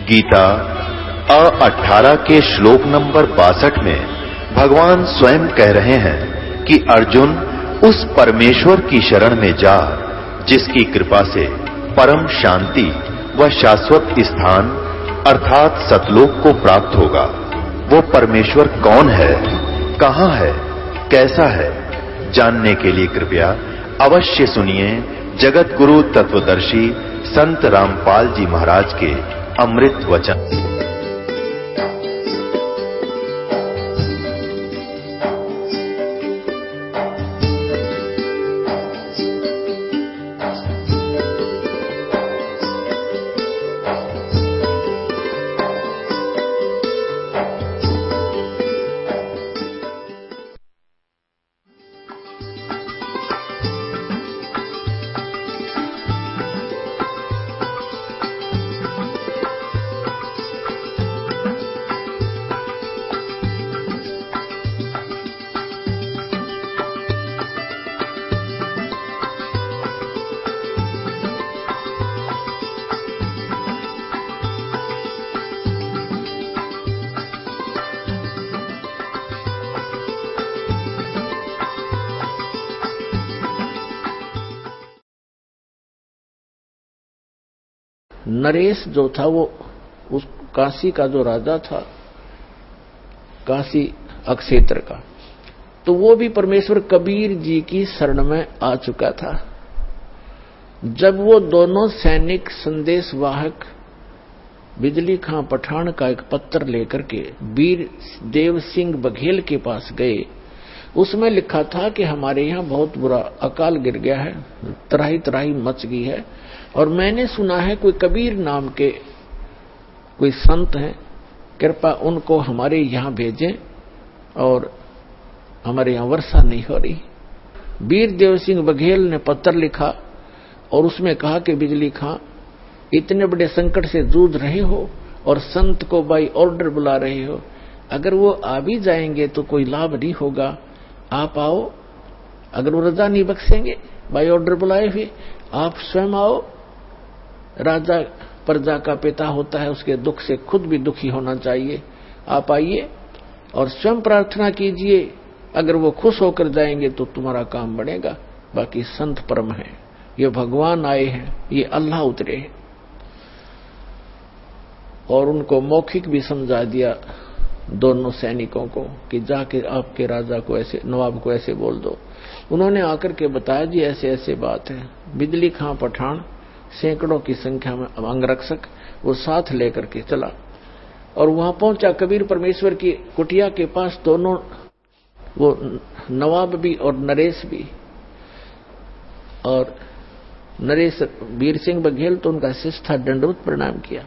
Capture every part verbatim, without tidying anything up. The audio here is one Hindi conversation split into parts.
गीता अ अठारह के श्लोक नंबर बासठ में भगवान स्वयं कह रहे हैं कि अर्जुन उस परमेश्वर की शरण में जा जिसकी कृपा से परम शांति व शाश्वत स्थान अर्थात सतलोक को प्राप्त होगा। वो परमेश्वर कौन है, कहां है, कैसा है, जानने के लिए कृपया अवश्य सुनिए जगत गुरु तत्वदर्शी संत रामपाल जी महाराज के अमृत वचन। नरेश जो था वो उस काशी का जो राजा था, काशी अक्षेत्र का, तो वो भी परमेश्वर कबीर जी की शरण में आ चुका था। जब वो दोनों सैनिक संदेशवाहक बिजली खां पठान का एक पत्र लेकर के वीर देव सिंह बघेल के पास गए, उसमें लिखा था कि हमारे यहाँ बहुत बुरा अकाल गिर गया है, तराही तराही मच गई है, और मैंने सुना है कोई कबीर नाम के कोई संत हैं, कृपया उनको हमारे यहाँ भेजें, और हमारे यहाँ वर्षा नहीं हो रही। वीर देव सिंह बघेल ने पत्र लिखा और उसमें कहा कि बिजली खां, इतने बड़े संकट से जूझ रहे हो और संत को बाई ऑर्डर बुला रहे हो, अगर वो आ भी जाएंगे तो कोई लाभ नहीं होगा, आप आओ। अगर वो रजा नहीं बख्शेंगे बाई ऑर्डर बुलाए हुए, आप स्वयं आओ। राजा प्रजा का पिता होता है, उसके दुख से खुद भी दुखी होना चाहिए। आप आइए और स्वयं प्रार्थना कीजिए, अगर वो खुश होकर जाएंगे तो तुम्हारा काम बनेगा। बाकी संत परम है, ये भगवान आए हैं, ये अल्लाह उतरे हैं। और उनको मौखिक भी समझा दिया दोनों सैनिकों को कि जाके आपके राजा को ऐसे, नवाब को ऐसे बोल दो। उन्होंने आकर के बताया जी ऐसे ऐसे बात है। बिजली खां पठान सैकड़ों की संख्या में अंगरक्षक वो साथ लेकर के चला और वहां पहुंचा कबीर परमेश्वर की कुटिया के पास। दोनों वो नवाब भी और नरेश भी, और नरेश वीर सिंह बघेल तो उनका शिष्य था, दंडवत प्रणाम किया।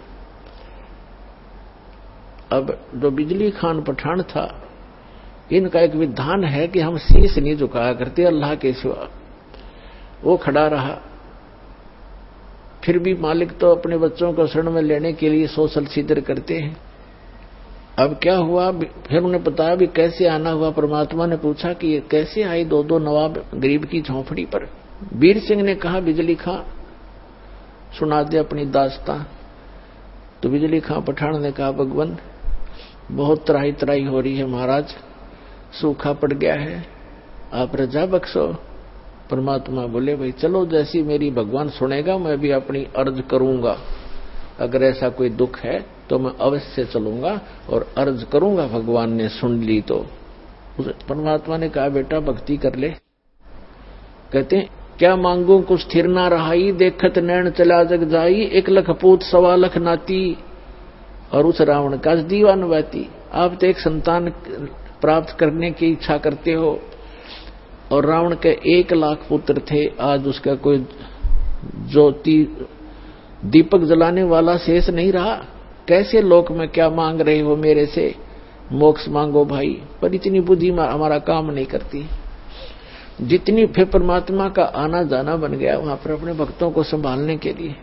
अब जो बिजली खान पठान था, इनका एक विधान है कि हम शीश नहीं झुकाया करते अल्लाह के सिवा। वो खड़ा रहा, फिर भी मालिक तो अपने बच्चों को शरण में लेने के लिए सोशल सीदर करते हैं। अब क्या हुआ, फिर उन्हें बताया भी कैसे आना हुआ। परमात्मा ने पूछा कि ये कैसे आई दो दो नवाब गरीब की झोंपड़ी पर। वीर सिंह ने कहा बिजली खां सुना दे अपनी दास्तां। तो बिजली खां पठान ने कहा भगवान बहुत तराही तराही हो रही है महाराज, सूखा पड़ गया है, आप रजा बख्शो। परमात्मा बोले भाई चलो, जैसी मेरी भगवान सुनेगा मैं भी अपनी अर्ज करूंगा। अगर ऐसा कोई दुख है तो मैं अवश्य चलूंगा और अर्ज करूंगा। भगवान ने सुन ली तो परमात्मा ने कहा बेटा भक्ति कर ले। कहते हैं क्या मांगू कुछ स्थिर ना रहाई, देखत नैन चला जग जाई, एक लख पूत सवा लख नाती और उस रावण का दीवान बहती। आप तो एक संतान प्राप्त करने की इच्छा करते हो और रावण के एक लाख पुत्र थे, आज उसका कोई ज्योति दीपक जलाने वाला शेष नहीं रहा। कैसे लोक में क्या मांग रहे हो मेरे से, मोक्ष मांगो भाई। पर इतनी बुद्धि हमारा काम नहीं करती। जितनी फिर परमात्मा का आना जाना बन गया वहां पर अपने भक्तों को संभालने के लिए।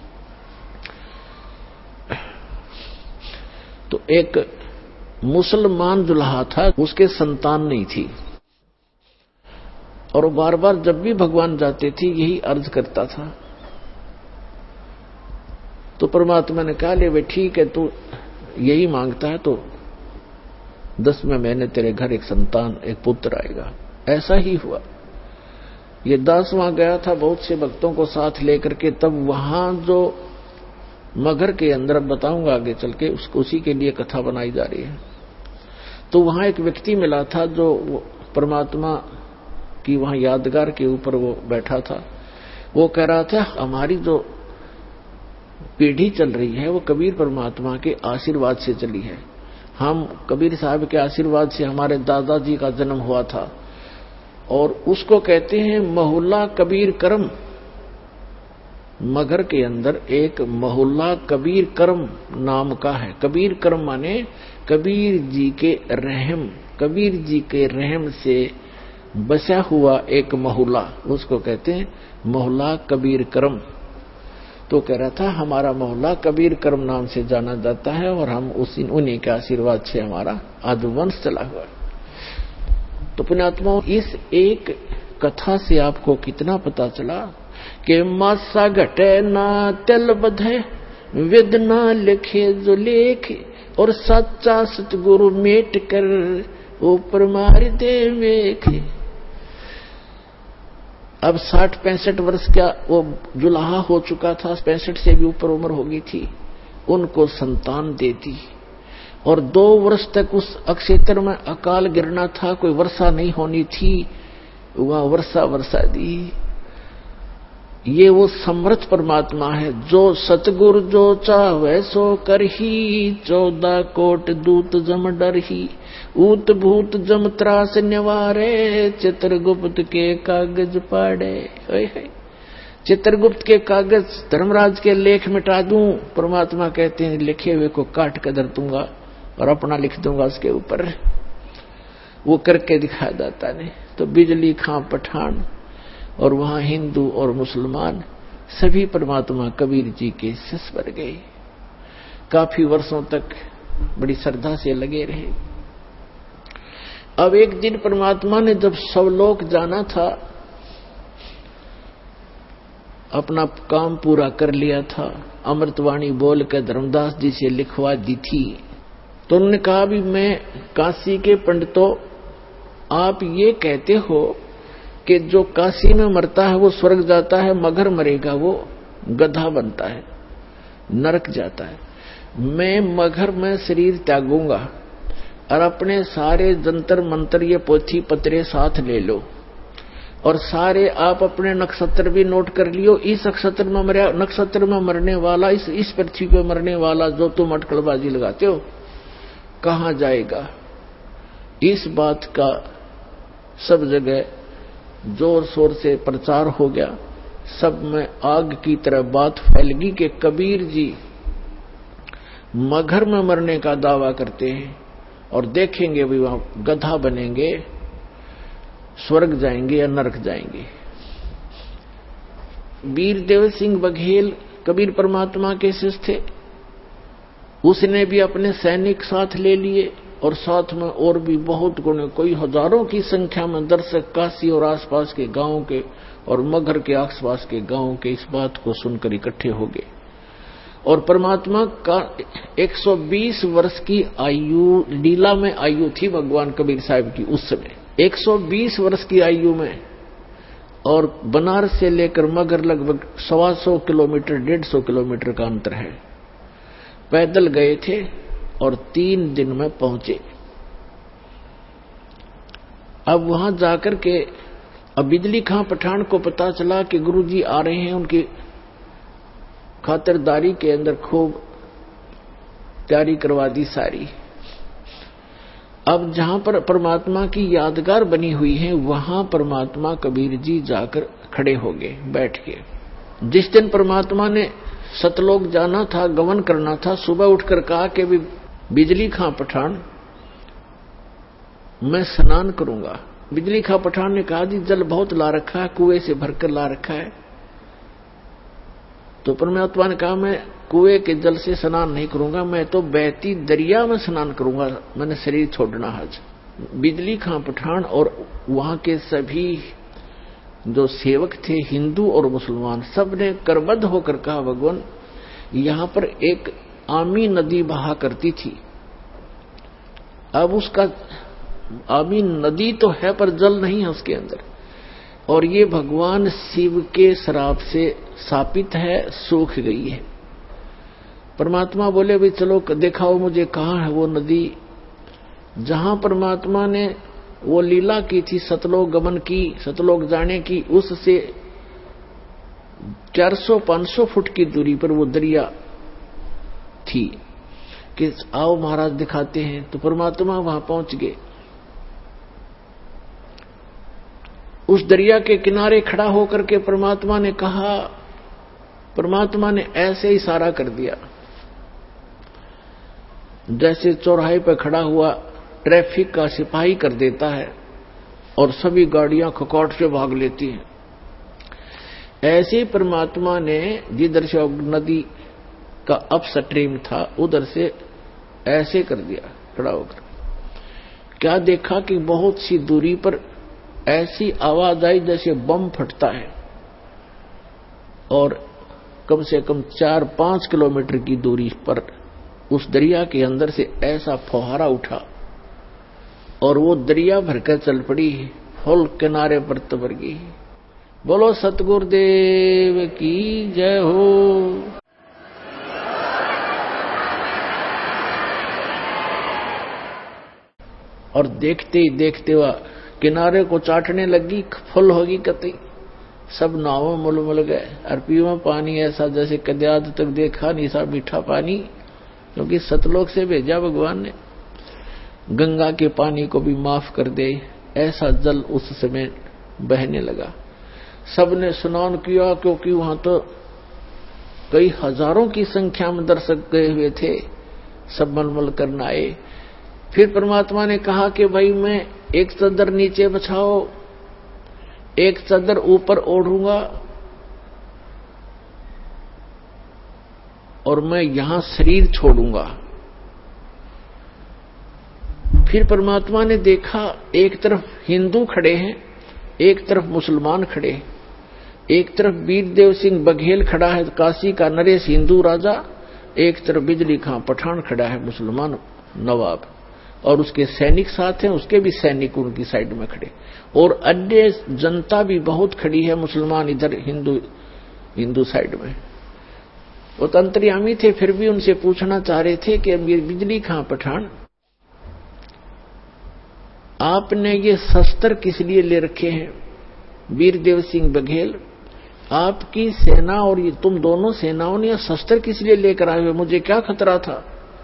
तो एक मुसलमान दुल्हा था, उसके संतान नहीं थी, और बार बार जब भी भगवान जाते थे यही अर्ज करता था तो परमात्मा ने कहा ले वे ठीक है, तू यही मांगता है तो दसवें महीने तेरे घर एक संतान, एक पुत्र आएगा। ऐसा ही हुआ। ये दास वहां गया था बहुत से भक्तों को साथ लेकर के, तब वहां जो मगर के अंदर, बताऊंगा आगे चल के, उसको उसी के लिए कथा बनाई जा रही है। तो वहां एक व्यक्ति मिला था जो परमात्मा की वहां यादगार के ऊपर वो बैठा था। वो कह रहा था हमारी जो पीढ़ी चल रही है वो कबीर परमात्मा के आशीर्वाद से चली है। हम कबीर साहब के आशीर्वाद से हमारे दादाजी का जन्म हुआ था, और उसको कहते हैं महुल्ला कबीर करम। मगर के अंदर एक महुल्ला कबीर करम नाम का है। कबीर करम माने कबीर जी के रहम, कबीर जी के रहम से बसा हुआ एक महुल्ला, उसको कहते हैं मोहल्ला कबीर करम। तो कह रहा था हमारा मोहल्ला कबीर करम नाम से जाना जाता है, और हम उसी उन्हीं के आशीर्वाद से हमारा आदि वंश चला हुआ। तो पुण्यात्माओं, इस एक कथा से आपको कितना पता चला कि मासा घटे ना तिल बधे, वेद ना लिखे जो लेख, और सच्चा सतगुरु मेट कर ऊपर मार दे मेख। अब साठ पैंसठ वर्ष का वो जुलाहा हो चुका था, पैंसठ से भी ऊपर उम्र हो गई थी। उनको संतान दे दी, और दो वर्ष तक उस अक्षेत्र में अकाल गिरना था, कोई वर्षा नहीं होनी थी, वहां वर्षा वर्षा दी। ये वो समर्थ परमात्मा है जो सतगुरु जो चाहे सो करही, चौदह कोट दूत जम डरही, ऊत भूत जम त्रास निवारे, चित्रगुप्त के कागज पाड़े। चित्रगुप्त के कागज धर्मराज के लेख मिटा दूं, परमात्मा कहते हैं लिखे हुए को काट कर धर दूंगा और अपना लिख दूंगा उसके ऊपर। वो करके दिखा दाता ने। तो बिजली खां पठान और वहां हिंदू और मुसलमान सभी परमात्मा कबीर जी के शिष्य बन गए। काफी वर्षों तक बड़ी श्रद्धा से लगे रहे। अब एक दिन परमात्मा ने जब सब लोग जाना था, अपना काम पूरा कर लिया था, अमृतवाणी बोल कर धर्मदास जी से लिखवा दी थी, तो उन्होंने कहा भी मैं काशी के पंडितों, आप ये कहते हो कि जो काशी में मरता है वो स्वर्ग जाता है, मगर मरेगा वो गधा बनता है, नरक जाता है। मैं मगर में शरीर त्यागूंगा और अपने सारे जंतर मंत्र ये पोथी पत्रे साथ ले लो, और सारे आप अपने नक्षत्र भी नोट कर लियो। इस नक्षत्र में मरे, नक्षत्र में मरने वाला, इस इस पृथ्वी पे मरने वाला जो तुम अटकलबाजी लगाते हो कहां जाएगा। इस बात का सब जगह जोर शोर से प्रचार हो गया। सब में आग की तरह बात फैल गई कि कबीर जी मगर में मरने का दावा करते हैं, और देखेंगे भी वहां गधा बनेंगे, स्वर्ग जाएंगे या नरक जाएंगे। वीरदेव सिंह बघेल कबीर परमात्मा के शिष्य थे। उसने भी अपने सैनिक साथ ले लिए, और साथ में और भी बहुत गुणे, कोई हजारों की संख्या में दर्शक काशी और आसपास के गांवों के और मगर के आसपास के गांवों के इस बात को सुनकर इकट्ठे हो गए। और परमात्मा का एक सौ बीस वर्ष की आयु, लीला में आयु थी भगवान कबीर साहब की उस समय, एक सौ बीस वर्ष की आयु में। और बनारस से लेकर मगर लगभग सवा सौ किलोमीटर, डेढ़ सौ किलोमीटर का अंतर है। पैदल गए थे और तीन दिन में पहुंचे। अब वहां जाकर के अब बिजली खां पठान को पता चला कि गुरुजी आ रहे हैं, उनकी खातिरदारी के अंदर खूब तैयारी करवा दी सारी। अब जहां पर परमात्मा की यादगार बनी हुई है, वहां परमात्मा कबीर जी जाकर खड़े हो गए, बैठ के। जिस दिन परमात्मा ने सतलोक जाना था, गमन करना था, सुबह उठकर कहा कि भी बिजली खां पठान मैं स्नान करूंगा। बिजली खां पठान ने कहा जी जल बहुत ला रखा है, कुएं से भरकर ला रखा है। तो परमात्मा ने कहा मैं कुएं के जल से स्नान नहीं करूंगा, मैं तो बहती दरिया में स्नान करूंगा, मैंने शरीर छोड़ना आज। बिजली खां पठान और वहां के सभी जो सेवक थे, हिंदू और मुसलमान, सब ने करबद्ध होकर कहा भगवान यहां पर एक आमी नदी बहा करती थी। अब उसका आमी नदी तो है पर जल नहीं है उसके अंदर, और ये भगवान शिव के श्राप से शापित है, सूख गई है। परमात्मा बोले भाई चलो दिखाओ मुझे कहां है वो नदी। जहां परमात्मा ने वो लीला की थी, सतलोक गमन की, सतलोक जाने की, उससे चार सौ पांच सौ फुट की दूरी पर वो दरिया थी कि आओ महाराज दिखाते हैं। तो परमात्मा वहां पहुंच गए। उस दरिया के किनारे खड़ा होकर के परमात्मा ने कहा, परमात्मा ने ऐसे इशारा कर दिया जैसे चौराहे पर खड़ा हुआ ट्रैफिक का सिपाही कर देता है और सभी गाड़ियां खकौट से भाग लेती हैं। ऐसे परमात्मा ने जिधर से नदी का अपस्ट्रीम था उधर से ऐसे कर दिया खड़ा होकर। क्या देखा कि बहुत सी दूरी पर ऐसी आवाज आई जैसे बम फटता है, और कम से कम चार पांच किलोमीटर की दूरी पर उस दरिया के अंदर से ऐसा फुहारा उठा और वो दरिया भरकर चल पड़ी, फुल किनारे पर तबर गई। बोलो सतगुरुदेव की जय हो। और देखते ही देखते हुआ किनारे को चाटने लगी, फुल होगी कतई। सब नावों मुलमुल गए, और पीवा पानी ऐसा जैसे कदे आज तक देखा नहीं सा मीठा पानी, क्योंकि सतलोक से भेजा भगवान ने। गंगा के पानी को भी माफ कर दे, ऐसा जल उस समय बहने लगा। सबने स्नान किया, क्योंकि वहां तो कई हजारों की संख्या में दर्शक गए हुए थे, सब मलमल करना आए। फिर परमात्मा ने कहा कि भाई मैं एक चादर नीचे बिछाओ, एक चादर ऊपर ओढ़ूंगा, और मैं यहां शरीर छोड़ूंगा। फिर परमात्मा ने देखा एक तरफ हिंदू खड़े हैं, एक तरफ मुसलमान खड़े हैं। एक तरफ वीरदेव सिंह बघेल खड़ा है, काशी का नरेश हिंदू राजा, एक तरफ बिजली खां पठान खड़ा है, मुसलमान नवाब, और उसके सैनिक साथ हैं, उसके भी सैनिक उनकी साइड में खड़े, और अन्य जनता भी बहुत खड़ी है, मुसलमान इधर, हिंदू हिंदू साइड में। वो तो अंतर्यामी थे, फिर भी उनसे पूछना चाह रहे थे कि बिजली खां पठान, आपने ये शस्त्र किस लिए ले रखे हैं? वीरदेव सिंह बघेल, आपकी सेना और ये तुम दोनों सेनाओं ने शस्त्र किस लिए लेकर आए हुए? मुझे क्या खतरा था?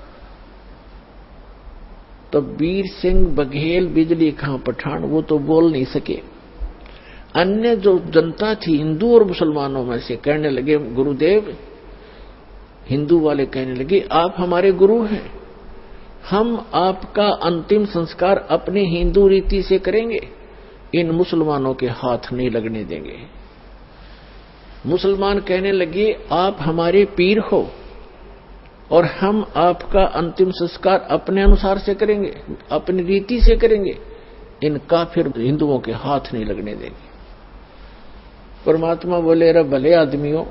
तो वीर सिंह बघेल, बिजली खां पठान, वो तो बोल नहीं सके। अन्य जो जनता थी हिंदू और मुसलमानों में से कहने लगे, गुरुदेव, हिंदू वाले कहने लगे, आप हमारे गुरु हैं, हम आपका अंतिम संस्कार अपने हिंदू रीति से करेंगे, इन मुसलमानों के हाथ नहीं लगने देंगे। मुसलमान कहने लगे, आप हमारे पीर हो और हम आपका अंतिम संस्कार अपने अनुसार से करेंगे, अपनी रीति से करेंगे, इन काफिर हिंदुओं के हाथ नहीं लगने देंगे। परमात्मा बोले, रे भले आदमियों,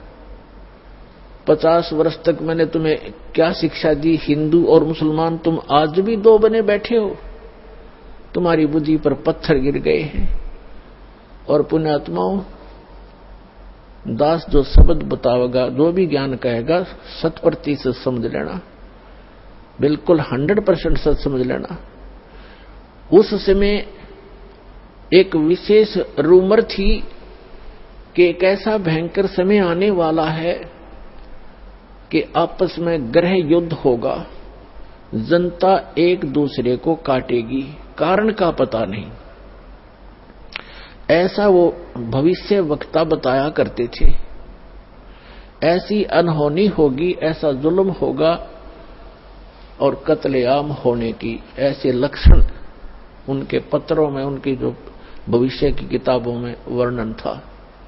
पचास वर्ष तक मैंने तुम्हें क्या शिक्षा दी? हिंदू और मुसलमान तुम आज भी दो बने बैठे हो, तुम्हारी बुद्धि पर पत्थर गिर गए हैं। और पुण्यात्माओं, दास जो शब्द बतावेगा, जो भी ज्ञान कहेगा, शत प्रतिशत समझ लेना, बिल्कुल हंड्रेड परसेंट सच समझ लेना। उस समय एक विशेष रूमर थी कि एक ऐसा भयंकर समय आने वाला है कि आपस में ग्रह युद्ध होगा, जनता एक दूसरे को काटेगी, कारण का पता नहीं। ऐसा वो भविष्य वक्ता बताया करते थे। ऐसी अनहोनी होगी, ऐसा जुल्म होगा और कत्लेआम होने की ऐसे लक्षण उनके पत्रों में, उनकी जो भविष्य की किताबों में वर्णन था।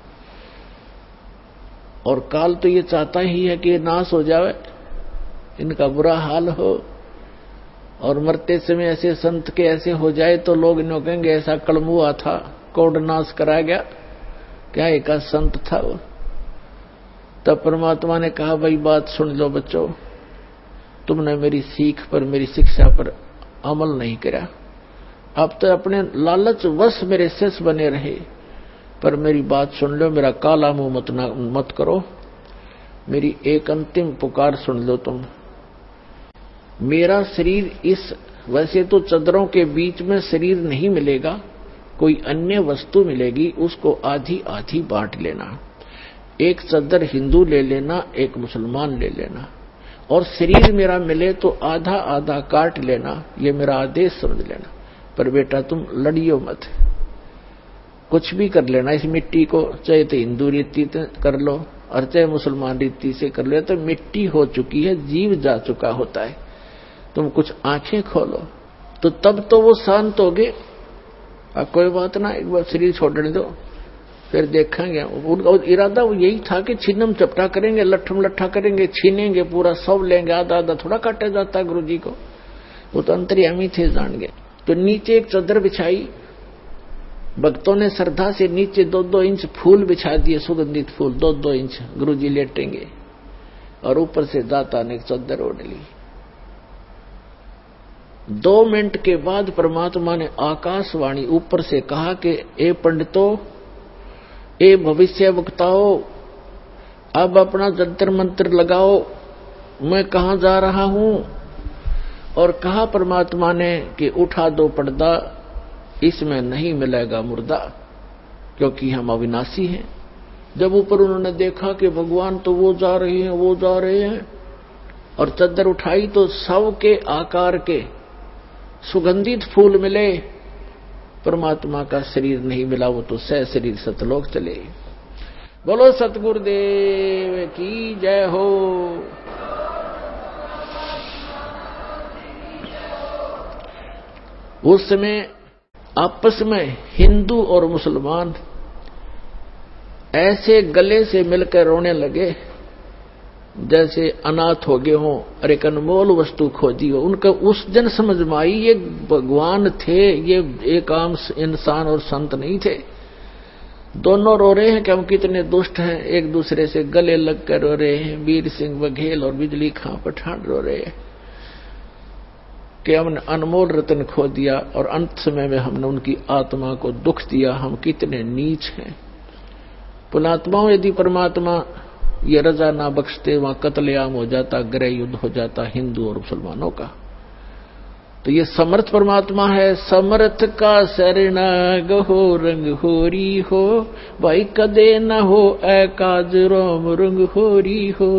और काल तो ये चाहता ही है कि नाश हो जावे, इनका बुरा हाल हो, और मरते समय ऐसे संत के ऐसे हो जाए तो लोग इन्हों कहेंगे ऐसा कलम हुआ था, कोड नाश करा गया, क्या एक संत था वो। तब परमात्मा ने कहा, भाई बात सुन लो बच्चों, तुमने मेरी सीख पर, मेरी शिक्षा पर अमल नहीं करा। अब तो अपने लालच वश मेरे शिष्य बने रहे, पर मेरी बात सुन लो, मेरा काला मुंह मत मत करो। मेरी एक अंतिम पुकार सुन लो तुम। मेरा शरीर इस, वैसे तो चदरों के बीच में शरीर नहीं मिलेगा, कोई अन्य वस्तु मिलेगी, उसको आधी आधी बांट लेना। एक चद्दर हिंदू ले लेना, एक मुसलमान ले लेना, और शरीर मेरा मिले तो आधा आधा काट लेना। ये मेरा आदेश समझ लेना। पर बेटा तुम लड़ियो मत, कुछ भी कर लेना इस मिट्टी को, चाहे तो हिंदू रीति कर लो और चाहे मुसलमान रीति से कर लो। तो मिट्टी हो चुकी है, जीव जा चुका होता है। तुम कुछ आंखें खोलो तो तब तो वो शांत हो गए। अब कोई बात ना, एक बार शरीर छोड़ने दो, फिर देखेंगे। उनका इरादा वो यही था कि छिन्नम चपटा करेंगे, लट्ठम लट्ठा करेंगे, छीनेंगे, पूरा सब लेंगे, आधा आधा थोड़ा काटा जाता गुरु जी को। वो तो अंतर्यामी थे, जान गए। तो नीचे एक चादर बिछाई, भक्तों ने श्रद्धा से नीचे दो दो इंच फूल बिछा दिए, सुगंधित फूल दो दो इंच गुरु जी लेटेंगे, और ऊपर से दाता ने एक चादर ओढ़ ली। दो मिनट के बाद परमात्मा ने आकाशवाणी ऊपर से कहा कि ए पंडितों, ए भविष्य वक्ताओं, अब अपना जंतर मंत्र लगाओ, मैं कहां जा रहा हूं। और कहा परमात्मा ने कि उठा दो पर्दा, इसमें नहीं मिलेगा मुर्दा, क्योंकि हम अविनाशी हैं। जब ऊपर उन्होंने देखा कि भगवान तो वो जा रहे हैं, वो जा रहे हैं, और चद्दर उठाई तो शव के आकार के सुगंधित फूल मिले, परमात्मा का शरीर नहीं मिला। वो तो सह शरीर सतलोक चले। बोलो सतगुरुदेव की जय हो। उस समय आपस में हिंदू और मुसलमान ऐसे गले से मिलकर रोने लगे जैसे अनाथ हो गए हों और एक अनमोल वस्तु खोजी हो। उनका उस दिन समझ में आई ये भगवान थे, ये एक आम इंसान और संत नहीं थे। दोनों रो रहे हैं कि हम कितने दुष्ट हैं, एक दूसरे से गले लगकर रो रहे हैं। वीर सिंह बघेल और बिजली खां पठान रो रहे हैं कि हमने अनमोल रतन खो दिया और अंत समय में हमने उनकी आत्मा को दुख दिया, हम कितने नीच हैं। पुणात्माओं, यदि परमात्मा ये रजा ना बख्शते, वहां कत्लेआम हो जाता, गृह युद्ध हो जाता हिंदू और मुसलमानों का। तो ये समर्थ परमात्मा है। समर्थ का शरणाग हो, रंग होरी हो, भाई कदे न हो ऐ काज रोम रंग होरी हो।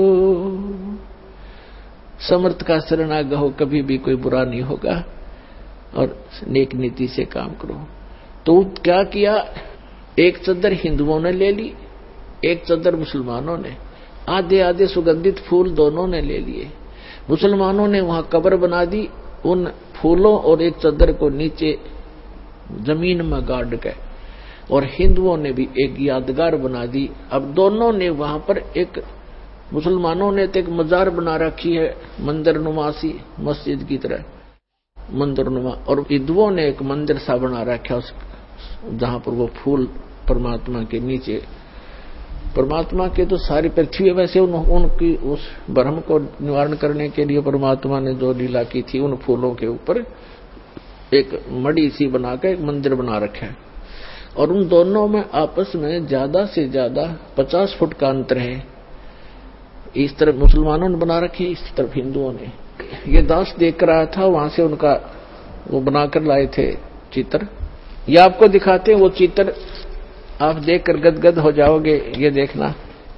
समर्थ का शरणाग हो, कभी भी कोई बुरा नहीं होगा, और नेक नीति से काम करो। तो क्या किया, एक चद्दर हिंदुओं ने ले ली, एक चद्दर मुसलमानों ने, आधे आधे सुगंधित फूल दोनों ने ले लिए। मुसलमानों ने वहां कब्र बना दी, उन फूलों और एक चद्दर को नीचे जमीन में गाड़ के, और हिंदुओं ने भी एक यादगार बना दी। अब दोनों ने वहां पर एक, मुसलमानों ने तो एक मजार बना रखी है मंदिर नुमासी, मस्जिद की तरह मंदिर नुमा, और हिंदुओं ने एक मंदिर सा बना रखा उस जहां पर वो फूल परमात्मा के नीचे। परमात्मा के तो सारी पृथ्वी है, वैसे उन, उनकी उस भ्रम को निवारण करने के लिए परमात्मा ने जो लीला की थी, उन फूलों के ऊपर एक मड़ी सी बनाकर एक मंदिर बना रखा है। और उन दोनों में आपस में ज्यादा से ज्यादा पचास फुट का अंतर है। इस तरफ मुसलमानों ने बना रखी, इस तरफ हिंदुओं ने। ये दास देख रहा था, वहां से उनका वो बनाकर लाए थे चित्र। ये आपको दिखाते हैं वो चित्र, आप देखकर गदगद हो जाओगे। ये देखना,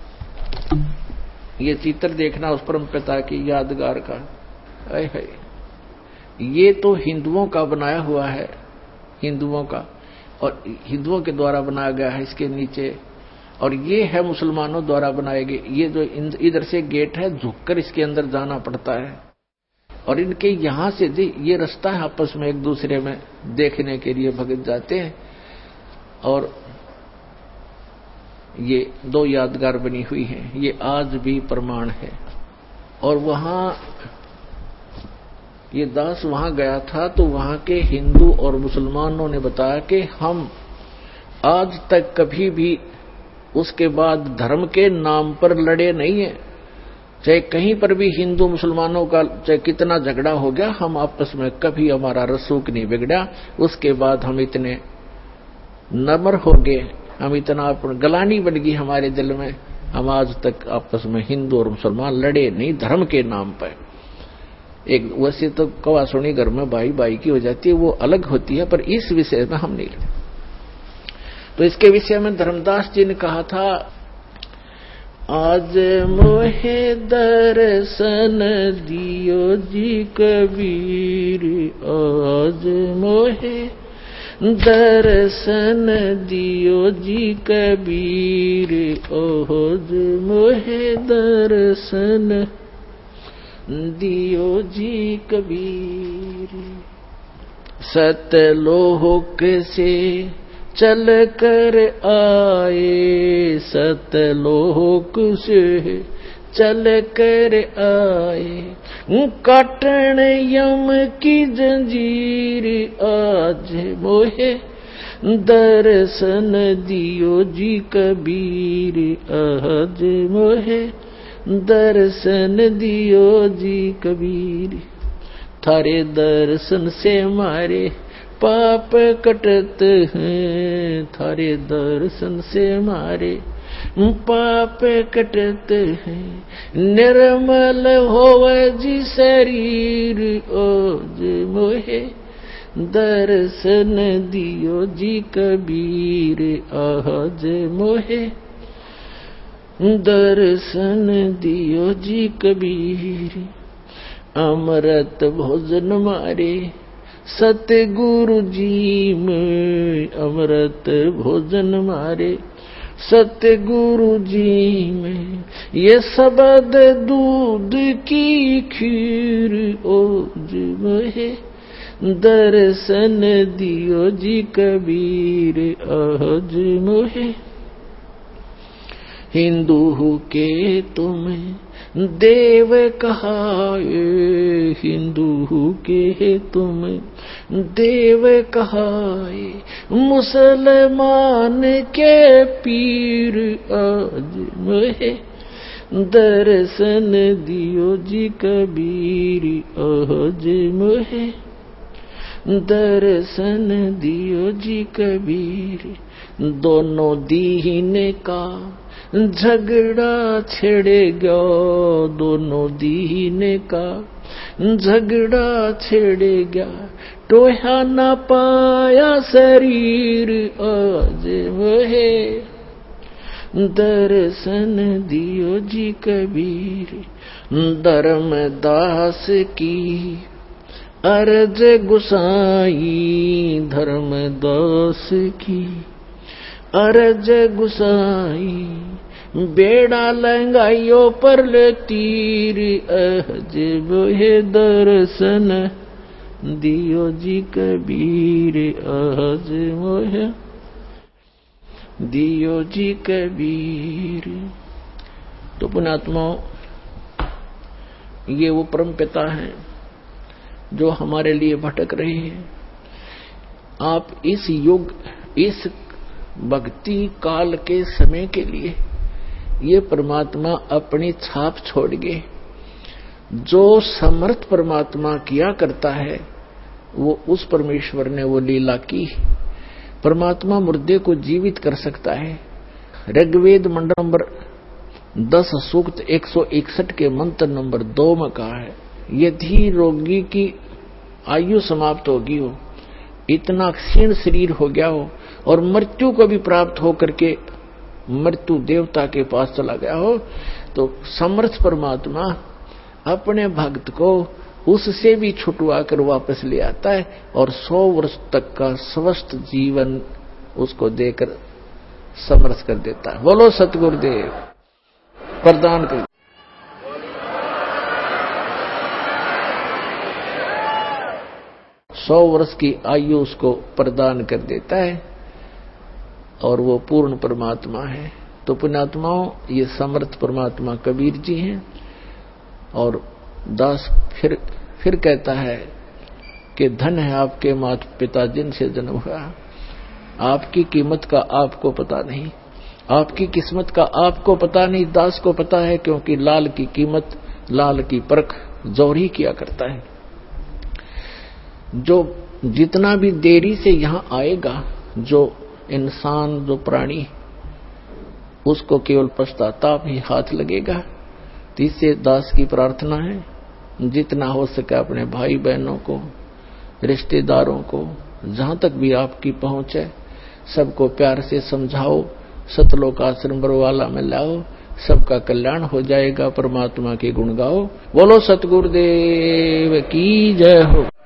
ये चित्र देखना उस परम पिता की यादगार का। आए हाय, ये तो हिंदुओं का बनाया हुआ है, हिंदुओं का, और हिंदुओं के द्वारा बनाया गया है इसके नीचे। और ये है मुसलमानों द्वारा बनाए गए। ये जो इधर से गेट है, झुककर इसके अंदर जाना पड़ता है, और इनके यहां से ये रास्ता है, आपस में एक दूसरे में देखने के लिए भगत जाते हैं। और ये दो यादगार बनी हुई हैं, ये आज भी प्रमाण है। और वहां ये दास वहां गया था, तो वहां के हिंदू और मुसलमानों ने बताया कि हम आज तक कभी भी उसके बाद धर्म के नाम पर लड़े नहीं है। चाहे कहीं पर भी हिंदू मुसलमानों का चाहे कितना झगड़ा हो गया, हम आपस में कभी हमारा रसूख नहीं बिगड़ा। उसके बाद हम इतने नम्र हो गए, हम इतना गलानी बन गई हमारे दिल में, हम आज तक आपस में हिंदू और मुसलमान लड़े नहीं धर्म के नाम पर। एक वैसे तो कवा सुनी घर में भाई भाई की हो जाती है, वो अलग होती है, पर इस विषय में हम नहीं लड़े। तो इसके विषय में धर्मदास जी ने कहा था, आज मोहे दर्शन दियो जी कबीर, आज मोहे दर्शन दियो जी कबीर, आज मोहे दर्शन दियो जी कबीर। सतलोक से चल कर आए, सतलोक से चल कर आए, काटन यम की जंजीर, आज मोहे दर्शन दियो जी कबीर, आज मोहे दर्शन दियो जी कबीर। थारे दर्शन से मारे पाप कटत हैं, थारे दर्शन से मारे पाप कटत हैं, निर्मल होवे जी शरीर, आज मोहे दर्शन दियो जी कबीर, आज मोहे दर्शन दियो जी कबीर। अमृत भोजन मारे सतगुरु जी में, अमृत भोजन मारे सतगुरु जी में, ये शब्द दूध की खीर, ओज मोहे दर्शन दियो जी कबीर, आज मोहे हिंदू के तुम्हें देव कहाए, हिंदू के तुम्हें देव कहाए, मुसलमान के पीर, आज मोहे दर्शन दियो जी कबीर, आज मोहे दर्शन दियो जी कबीर। दोनों दीन का झगड़ा छिड़ेगा, दोनों दीन का झगड़ा छिड़ेगा, टोहा न पाया शरीर, आज मोहे दर्शन दियो जी कबीर। धर्मदास की अर्ज गुसाई, धर्मदास की अर्ज गुसाई, बेड़ा लंगाइयो पर ले तीर, आज मोहे दर्शन दियो जी कबीर, आज मोहे दियो जी कबीर। तो पुण्यात्माओं, ये वो परम पिता हैं जो हमारे लिए भटक रहे हैं। आप इस युग, इस भक्ति काल के समय के लिए ये परमात्मा अपनी छाप छोड़ गए। जो समर्थ परमात्मा किया करता है, वो उस परमेश्वर ने वो लीला की। परमात्मा मुर्दे को जीवित कर सकता है। ऋग्वेद मंडल नंबर दस सूक्त एक सौ इकसठ के मंत्र नंबर दो में कहा है, यदि रोगी की आयु समाप्त होगी हो, इतना क्षीण शरीर हो गया हो और मृत्यु को भी प्राप्त होकर के मृत्यु देवता के पास चला गया हो, तो समर्थ परमात्मा अपने भक्त को उससे भी छुटवा कर वापस ले आता है और सौ वर्ष तक का स्वस्थ जीवन उसको देकर समर्थ कर देता है। बोलो सतगुरुदेव प्रदान कर। सौ वर्ष की आयु उसको प्रदान कर देता है और वो पूर्ण परमात्मा है। तो पुण्यात्माओं, ये समर्थ परमात्मा कबीर जी हैं। और दास फिर फिर कहता है कि धन है आपके माता पिता जिनसे जन्म हुआ, आपकी कीमत का आपको पता नहीं। आपकी किस्मत का आपको पता नहीं, दास को पता है, क्योंकि लाल की कीमत, लाल की परख जोर ही किया करता है। जो जितना भी देरी से यहां आएगा, जो इंसान, जो प्राणी, उसको केवल पश्चाताप ही हाथ लगेगा। तो इससे दास की प्रार्थना है, जितना हो सके अपने भाई बहनों को, रिश्तेदारों को, जहां तक भी आपकी पहुंच है, सबको प्यार से समझाओ, सतलोक आश्रम बरवाला में लाओ, सबका कल्याण हो जाएगा। परमात्मा के गुण गाओ। बोलो सतगुरुदेव की जय हो।